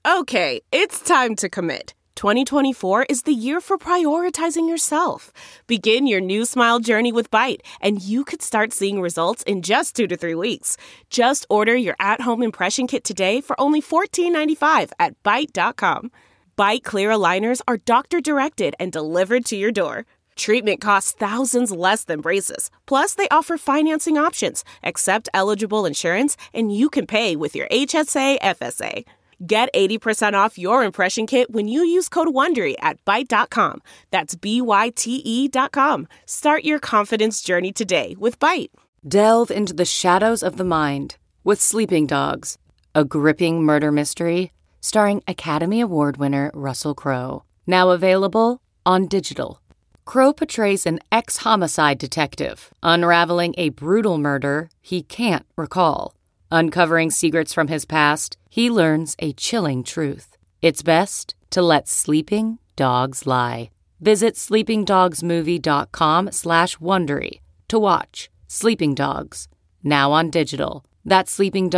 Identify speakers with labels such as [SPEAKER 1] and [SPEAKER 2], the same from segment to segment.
[SPEAKER 1] Okay, it's time to commit. 2024 is the year for prioritizing yourself. Begin your new smile journey with Byte, and you could start seeing results in just 2 to 3 weeks. Just order your at-home impression kit today for only $14.95 at Byte.com. Byte Clear aligners are doctor-directed and delivered to your door. Treatment costs thousands less than braces. Plus, they offer financing options, accept eligible insurance, and you can pay with your HSA, FSA. Get 80% off your impression kit when you use code WONDERY at Byte.com. That's BYTE.com. Start your confidence journey today with Byte.
[SPEAKER 2] Delve into the shadows of the mind with Sleeping Dogs, a gripping murder mystery starring Academy Award winner Russell Crowe. Now available on digital. Crowe portrays an ex-homicide detective unraveling a brutal murder he can't recall. Uncovering secrets from his past, he learns a chilling truth. It's best to let sleeping dogs lie. Visit sleepingdogsmovie.com/Wondery to watch Sleeping Dogs, now on digital. That's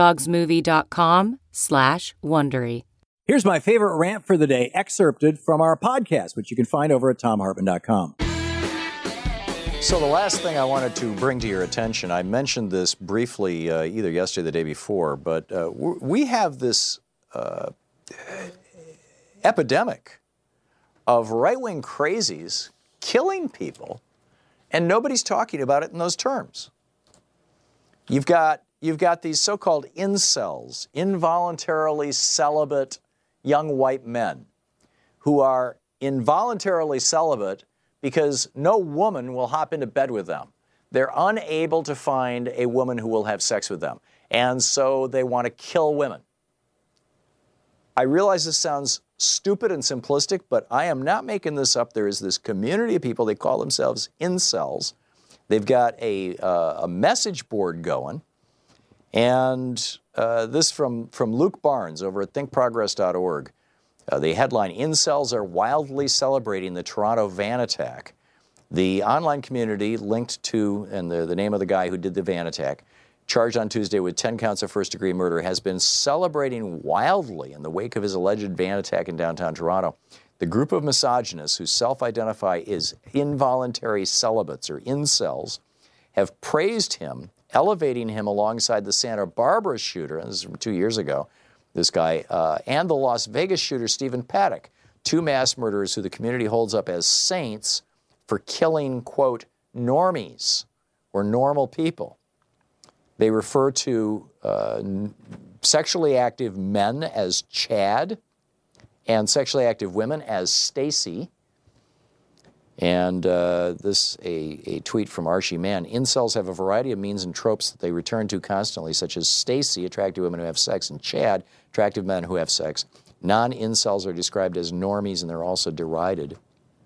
[SPEAKER 2] sleepingdogsmovie.com/Wondery.
[SPEAKER 3] Here's my favorite rant for the day, excerpted from our podcast, which you can find over at TomHartman.com.
[SPEAKER 4] So the last thing I wanted to bring to your attention, I mentioned this briefly either yesterday or the day before, but we have this epidemic of right-wing crazies killing people, and nobody's talking about it in those terms. You've got these so-called incels, involuntarily celibate young white men, who are involuntarily celibate because no woman will hop into bed with them. They're unable to find a woman who will have sex with them, and so they want to kill women. I realize this sounds stupid and simplistic, but I am not making this up. There is this community of people, they call themselves incels. They've got a message board going, and this from Luke Barnes over at thinkprogress.org. The headline, "Incels are wildly celebrating the Toronto van attack." The online community linked to, and the name of the guy who did the van attack, charged on Tuesday with 10 counts of first-degree murder, has been celebrating wildly in the wake of his alleged van attack in downtown Toronto. The group of misogynists who self-identify as involuntary celibates, or incels, have praised him, elevating him alongside the Santa Barbara shooter, and this is from 2 years ago, this guy, and the Las Vegas shooter, Stephen Paddock, two mass murderers who the community holds up as saints for killing, quote, normies, or normal people. They refer to sexually active men as Chad and sexually active women as Stacy. And this, a tweet from Archie Mann. Incels have a variety of means and tropes that they return to constantly, such as Stacy, attractive women who have sex, and Chad, attractive men who have sex. Non-incels are described as normies, and they're also derided.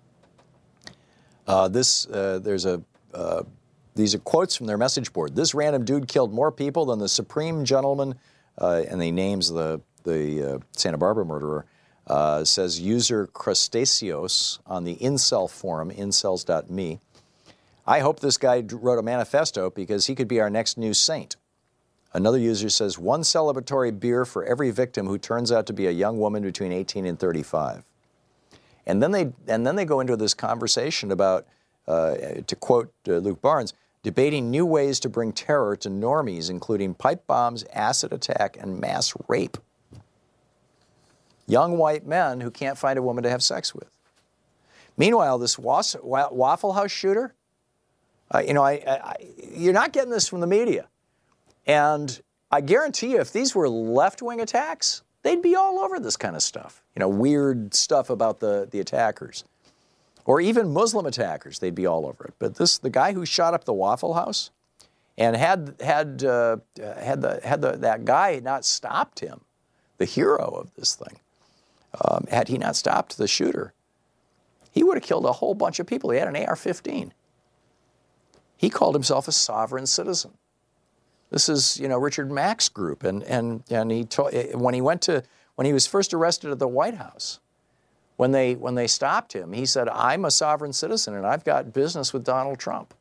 [SPEAKER 4] These are quotes from their message board. "This random dude killed more people than the Supreme Gentleman," and he names the Santa Barbara murderer, says user Crustaceos on the incel forum, incels.me. "I hope this guy wrote a manifesto because he could be our next new saint." Another user says, "One celebratory beer for every victim who turns out to be a young woman between 18 and 35. And then they go into this conversation about, to quote Luke Barnes, debating new ways to bring terror to normies, including pipe bombs, acid attack, and mass rape. Young white men who can't find a woman to have sex with. Meanwhile, this Waffle House shooter, you're not getting this from the media. And I guarantee you, if these were left-wing attacks, they'd be all over this kind of stuff. Weird stuff about the attackers. Or even Muslim attackers, they'd be all over it. But the guy who shot up the Waffle House, and had that guy not stopped him, the hero of this thing, had he not stopped the shooter, he would have killed a whole bunch of people. He had an AR-15. He called himself a sovereign citizen. This is, Richard Mack's group, and he when he was first arrested at the White House, when they stopped him, he said, "I'm a sovereign citizen and I've got business with Donald Trump."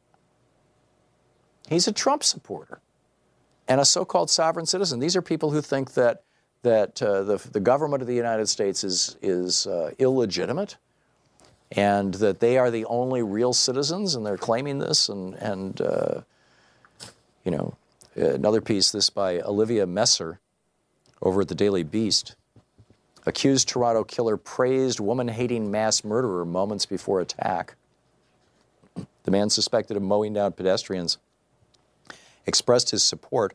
[SPEAKER 4] He's a Trump supporter and a so-called sovereign citizen. These are people who think that that the government of the United States is illegitimate, and that they are the only real citizens, and they're claiming this. And you know, another piece, this by Olivia Messer over at the Daily Beast. Accused Toronto killer praised woman-hating mass murderer moments before attack. The man suspected of mowing down pedestrians expressed his support,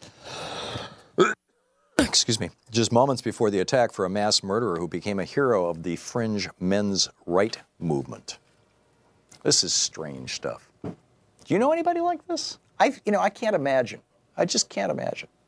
[SPEAKER 4] excuse me, just moments before the attack for a mass murderer who became a hero of the fringe men's right movement. This is strange stuff. Do you know anybody like this? I can't imagine. I just can't imagine.